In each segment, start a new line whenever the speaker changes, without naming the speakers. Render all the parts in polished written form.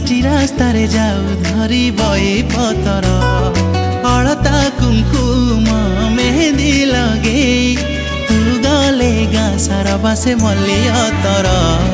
माटी रास्ता रे जाऊ धरी बई पतर अलता कुमकुम मेहंदी लगे तू गले गाँसर बासे मल्ली अतर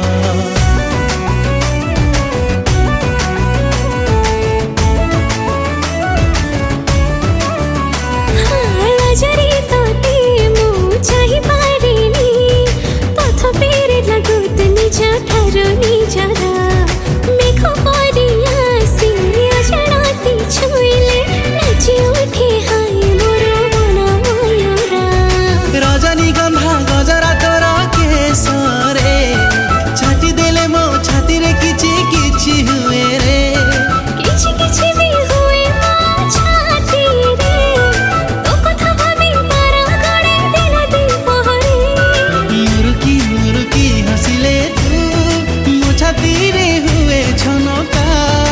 रजनीगंधा गजरा तोर केसरे छाटी देले मो छाती रे किछि किछि हुए रे
किछि किछि भी हुए मो छाती रे तो कथा भाबी मारा गड़े दिल दीपहरे
मुरुकी मुरुकी हसिले तू मो छाती रे हुए छनका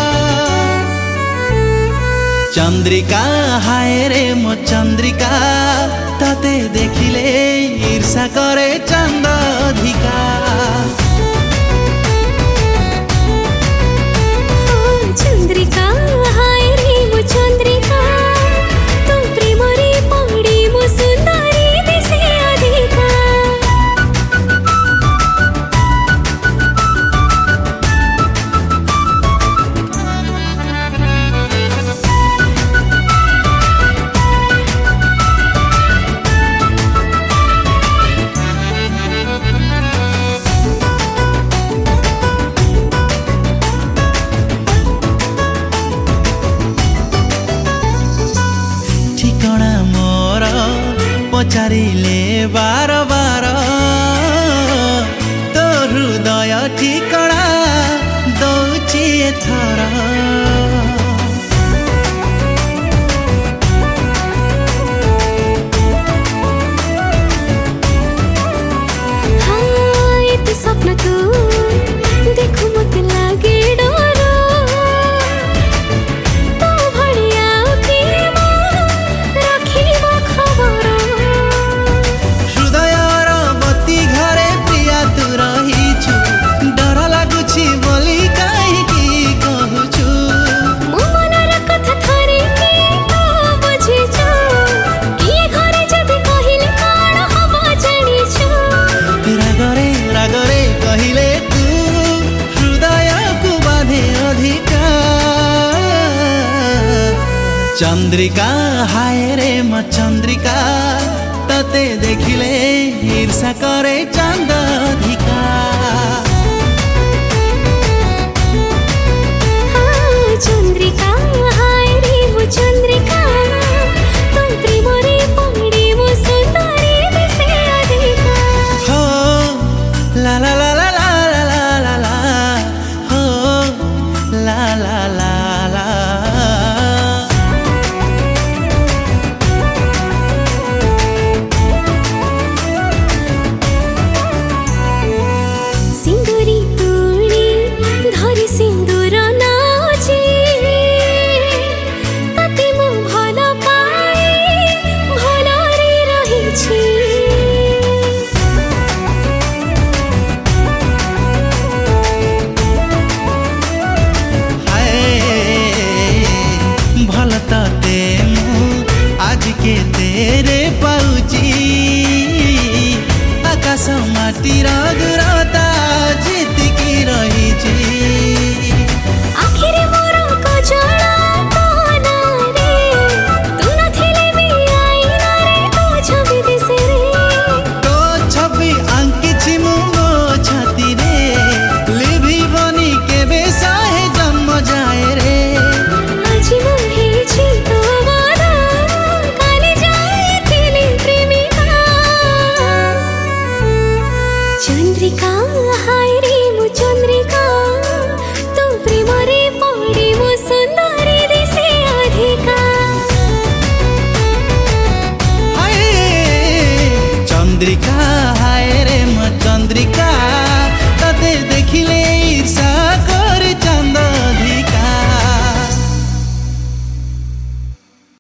चंद्रिका हाय रे मो चंद्रिका ताते देखिले ईर्षा करे चंद अधिका
चंद्रिका हाय रे मो चंद्रिका तो प्रेम रे पड़ी मो सुंदरी दिसे अधिका
ठिकଣା मोर पचारिले बार बार तो हृदय ठिकଣା दौची एथर
हाँ एते स्वप्न तू देखु मते लागे डर तो भड़िया की रखिबो खबर
हृदयर बत्ती घरे प्रिया तू रहिछु डर लागुछि बोली काहीकि कहूछु
मो मनर कथा थरे के तो बुझिछु किए घरे जदि कहिले काण हबो जानिछु
रागरे कहिले तू हृदय को बाधे अधिका चंद्रिका हाय रे म चंद्रिका तते देखिले ईर्षा करे चंद अधिका।